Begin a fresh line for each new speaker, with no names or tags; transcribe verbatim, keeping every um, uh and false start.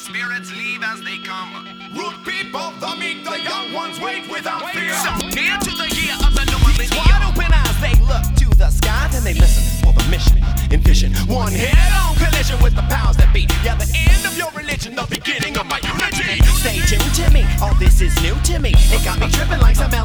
spirits leave as they come.
Rude people, the meek, the young ones wait without fear.
So near to the year of the new millennium.
Wide open eyes, they look to the sky, then they listen for the mission. Envision one head-on collision with the powers that be. Yeah, the end of your religion, the beginning of my unity. Stay tuned to me, all this is new to me. It got me tripping like some